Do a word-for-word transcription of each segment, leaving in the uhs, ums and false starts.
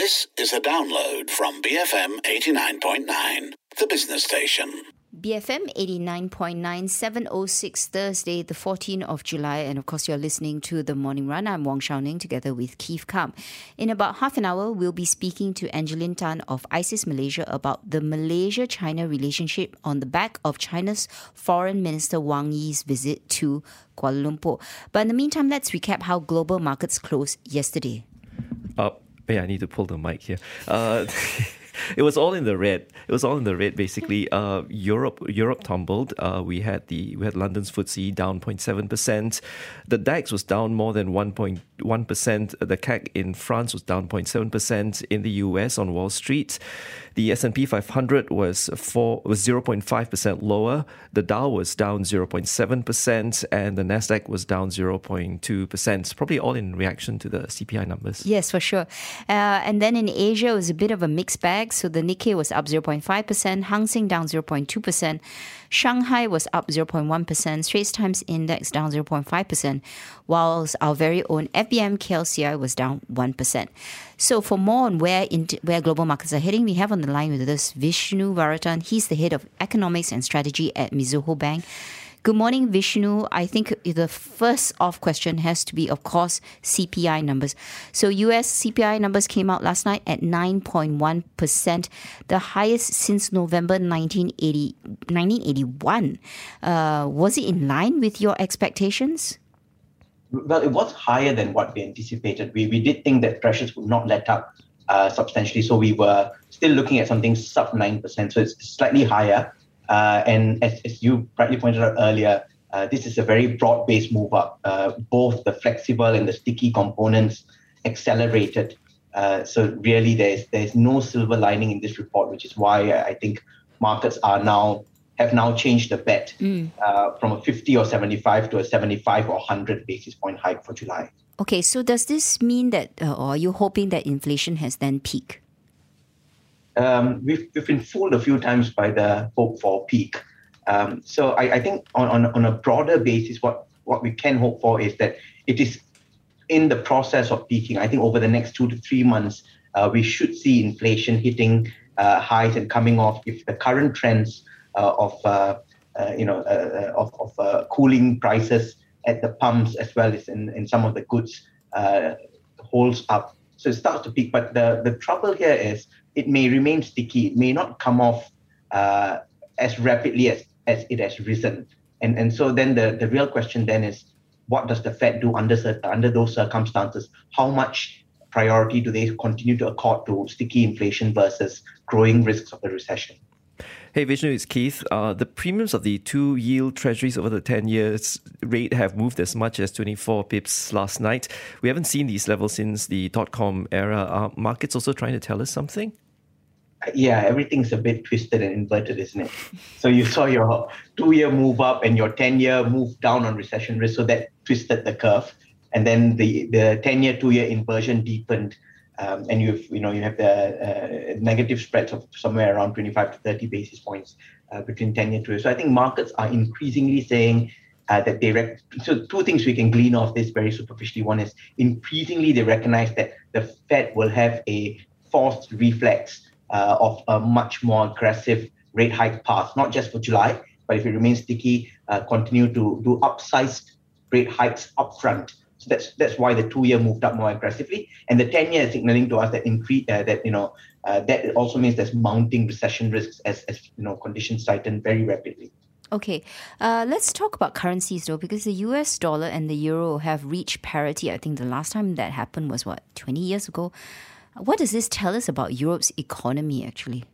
This is a download from B F M eighty-nine point nine, the business station. B F M eighty-nine point nine, seven oh six, Thursday, the fourteenth of July. And of course, you're listening to The Morning Run. I'm Wong Shao Ning together with Keith Kam. In about half an hour, we'll be speaking to Angeline Tan of ISIS Malaysia about the Malaysia-China relationship on the back of China's Foreign Minister Wang Yi's visit to Kuala Lumpur. But in the meantime, let's recap how global markets closed yesterday. Uh, yeah, I need to pull the mic here. Uh, It was all in the red. It was all in the red, basically. Uh, Europe Europe tumbled. Uh, we had the we had London's F T S E down zero point seven percent. The DAX was down more than one point one percent. The C A C in France was down zero point seven percent. In the U S on Wall Street, the S and P five hundred was four was zero point five percent lower. The Dow was down zero point seven percent, and the Nasdaq was down zero point two percent. Probably all in reaction to the C P I numbers. Yes, for sure. Uh, and then in Asia, it was a bit of a mixed bag. So the Nikkei was up zero point five percent, Hang Seng down zero point two percent, Shanghai was up zero point one percent, Straits Times Index down zero point five percent, whilst our very own F B M K L C I was down one percent. So for more on where into, where global markets are heading, we have on the line with us Vishnu Varatan. He's the head of economics and strategy at Mizuho Bank. Good morning, Vishnu. I think the first off question has to be, of course, C P I numbers. So U S C P I numbers came out last night at nine point one percent, the highest since November nineteen eighty, nineteen eighty-one. Uh, was it in line with your expectations? Well, it was higher than what we anticipated. We we did think that pressures would not let up uh, substantially, so we were still looking at something sub nine percent, so it's slightly higher. Uh, and as, as you rightly pointed out earlier, uh, this is a very broad-based move up. Uh, both the flexible and the sticky components accelerated. Uh, so really, there's there's no silver lining in this report, which is why I think markets are now have now changed the bet mm. uh, from a fifty or seventy-five to a seventy-five or one hundred basis point hike for July. Okay, so does this mean that, uh, or are you hoping that inflation has then peaked? Um, we've, we've been fooled a few times by the hope for peak. Um, so I, I think on, on, on a broader basis, what, what we can hope for is that it is in the process of peaking. I think over the next two to three months, uh, we should see inflation hitting uh, highs and coming off if the current trends uh, of uh, uh, you know uh, of, of uh, cooling prices at the pumps as well as in, in some of the goods uh, holds up. So it starts to peak, but the, the trouble here is it may remain sticky. It may not come off uh, as rapidly as, as it has risen. And and so then the, the real question then is, what does the Fed do under, under those circumstances? How much priority do they continue to accord to sticky inflation versus growing risks of a recession? Hey Vishnu, it's Keith. Uh, the premiums of the two yield treasuries over the ten years rate have moved as much as twenty-four pips last night. We haven't seen these levels since the dot-com era. Are markets also trying to tell us something? Yeah, everything's a bit twisted and inverted, isn't it? So you saw your two-year move up and your ten-year move down on recession risk, so that twisted the curve. And then the, the ten-year, two-year inversion deepened. Um, and you've, you know, you have the uh, negative spreads of somewhere around twenty-five to thirty basis points uh, between ten year to. So I think markets are increasingly saying uh, that they, rec- so two things we can glean off this very superficially. One is increasingly they recognize that the Fed will have a forced reflex uh, of a much more aggressive rate hike path, not just for July, but if it remains sticky, uh, continue to do upsized rate hikes upfront. So that's that's why the two-year moved up more aggressively, and the ten-year is signaling to us that increase uh, that you know uh, that also means there's mounting recession risks as as you know conditions tighten very rapidly. Okay, uh, let's talk about currencies though, because the U S dollar and the euro have reached parity. I think the last time that happened was what, twenty years ago. What does this tell us about Europe's economy actually?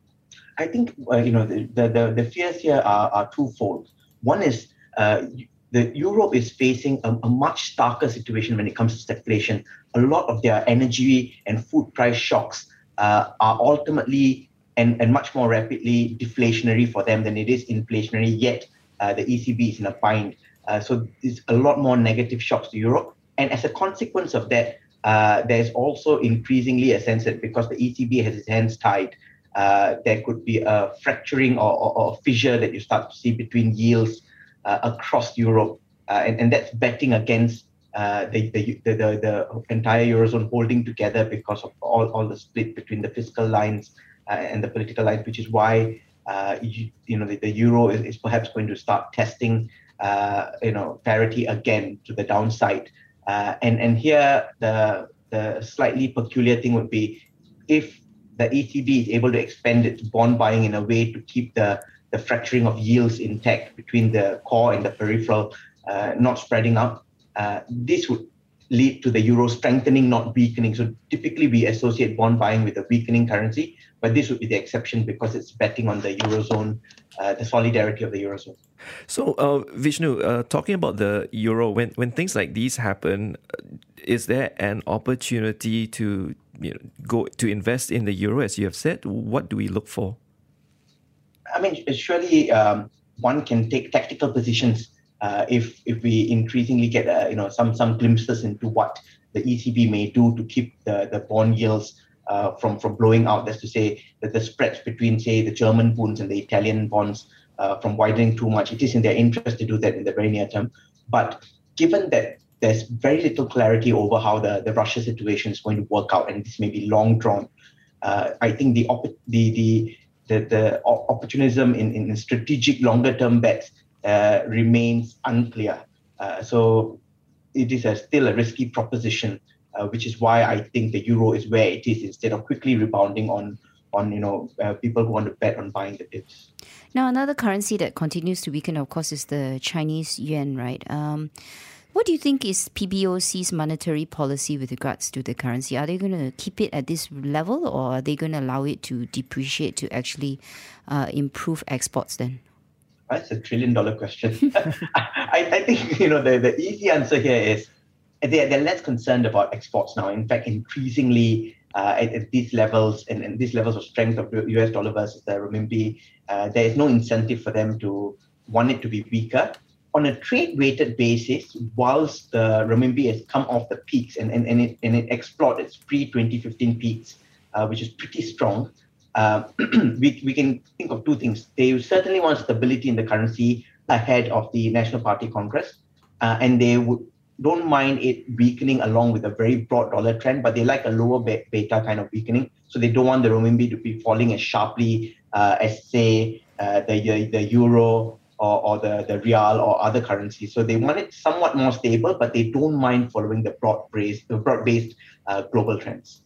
I think uh, you know the, the the fears here are are twofold. One is uh, the Europe is facing a, a much starker situation when it comes to stagflation. A lot of their energy and food price shocks uh, are ultimately and, and much more rapidly deflationary for them than it is inflationary, yet uh, the E C B is in a bind. Uh, so there's a lot more negative shocks to Europe. And as a consequence of that, uh, there's also increasingly a sense that because the E C B has its hands tied, uh, there could be a fracturing or, or, or fissure that you start to see between yields Uh, across Europe, uh, and, and that's betting against uh, the, the, the, the, the entire Eurozone holding together because of all, all the split between the fiscal lines uh, and the political lines, which is why uh, you, you know the, the euro is, is perhaps going to start testing uh, you know parity again to the downside. Uh, and and here the the slightly peculiar thing would be if the E C B is able to expand its bond buying in a way to keep the the fracturing of yields intact between the core and the peripheral, uh, not spreading out. Uh, this would lead to the euro strengthening, not weakening. So typically we associate bond buying with a weakening currency, but this would be the exception because it's betting on the eurozone, uh, the solidarity of the eurozone. So, uh, Vishnu, uh, talking about the euro, when when things like these happen, is there an opportunity to you know go to invest in the euro, as you have said? What do we look for? I mean, surely um, one can take tactical positions uh, if if we increasingly get uh, you know some some glimpses into what the E C B may do to keep the, the bond yields uh, from from blowing out. That's to say that the spreads between, say, the German bonds and the Italian bonds uh, from widening too much. It is in their interest to do that in the very near term. But given that there's very little clarity over how the, the Russia situation is going to work out, and this may be long drawn, uh, I think the op- the the the, the opportunism in, in strategic longer-term bets uh, remains unclear. Uh, so it is a, still a risky proposition, uh, which is why I think the euro is where it is instead of quickly rebounding on, on you know, uh, people who want to bet on buying the dips. Now, another currency that continues to weaken, of course, is the Chinese yuan, right? Um, What do you think is P B O C's monetary policy with regards to the currency? Are they going to keep it at this level, or are they going to allow it to depreciate to actually uh, improve exports then? That's a trillion dollar question. I, I think you know the, the easy answer here is they're, they're less concerned about exports now. In fact, increasingly uh, at, at these levels and, and these levels of strength of the U S dollar versus the renminbi, uh, there is no incentive for them to want it to be weaker. On a trade-weighted basis, whilst the renminbi has come off the peaks and, and, and, it, and it explored its pre-twenty fifteen peaks, uh, which is pretty strong, uh, we, we can think of two things. They certainly want stability in the currency ahead of the National Party Congress, uh, and they would, don't mind it weakening along with a very broad dollar trend, but they like a lower beta kind of weakening. So they don't want the renminbi to be falling as sharply uh, as, say, uh, the, the euro, Or, or the, the real or other currencies. So they want it somewhat more stable, but they don't mind following the broad-based, the broad-based uh, global trends.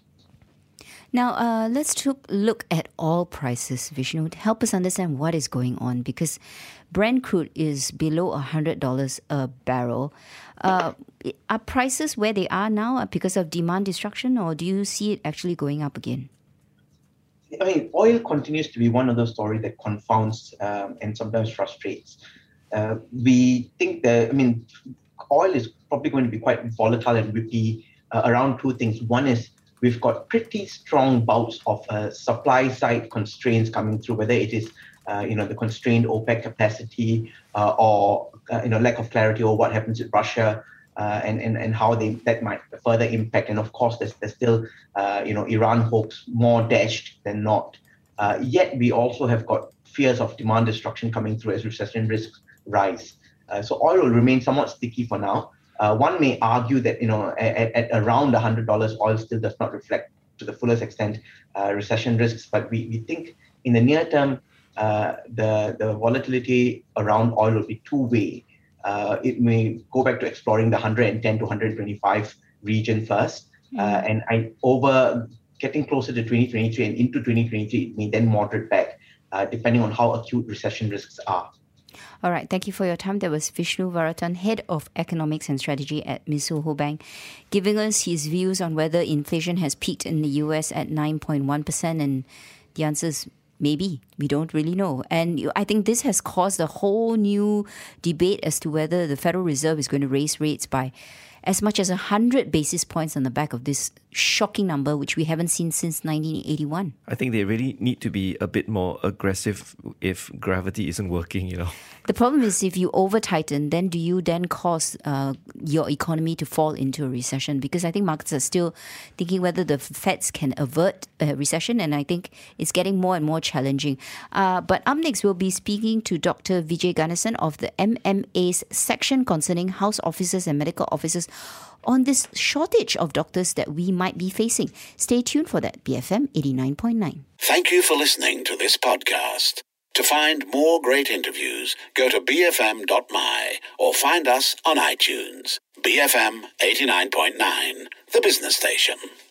Now, uh, let's took, look at oil prices, Vishnu. Help us understand what is going on, because Brent crude is below one hundred dollars a barrel. Uh, are prices where they are now because of demand destruction, or do you see it actually going up again? I mean, oil continues to be one of those stories that confounds um, and sometimes frustrates. Uh, we think that, I mean, oil is probably going to be quite volatile and whippy uh, around two things. One is we've got pretty strong bouts of uh, supply side constraints coming through, whether it is, uh, you know, the constrained OPEC capacity uh, or, uh, you know, lack of clarity over what happens with Russia. Uh, and, and, and how they that might further impact. And of course, there's, there's still, uh, you know, Iran hopes more dashed than not. Uh, yet we also have got fears of demand destruction coming through as recession risks rise. Uh, so oil will remain somewhat sticky for now. Uh, one may argue that, you know, at, at around one hundred dollars, oil still does not reflect to the fullest extent uh, recession risks. But we, we think in the near term, uh, the, the volatility around oil will be two-way. Uh, it may go back to exploring the one hundred ten to one hundred twenty-five region first. Mm. Uh, and I over getting closer to twenty twenty-three and into twenty twenty-three, it may then moderate back, uh, depending on how acute recession risks are. All right. Thank you for your time. That was Vishnu Varathan, Head of Economics and Strategy at Mizuho Bank, giving us his views on whether inflation has peaked in the U S at nine point one percent. And the answer is maybe. We don't really know. And I think this has caused a whole new debate as to whether the Federal Reserve is going to raise rates by as much as one hundred basis points on the back of this shocking number, which we haven't seen since nineteen eighty-one. I think they really need to be a bit more aggressive if gravity isn't working, you know. The problem is if you over-tighten, then do you then cause uh, your economy to fall into a recession? Because I think markets are still thinking whether the Feds can avert a recession, and I think it's getting more and more challenging. Uh, but up next, we'll be speaking to Doctor Vijay Ganesan of the M M A's section concerning house officers and medical officers on this shortage of doctors that we might be facing. Stay tuned for that, B F M eighty-nine point nine. Thank you for listening to this podcast. To find more great interviews, go to b f m dot m y or find us on iTunes. B F M eighty-nine point nine, the business station.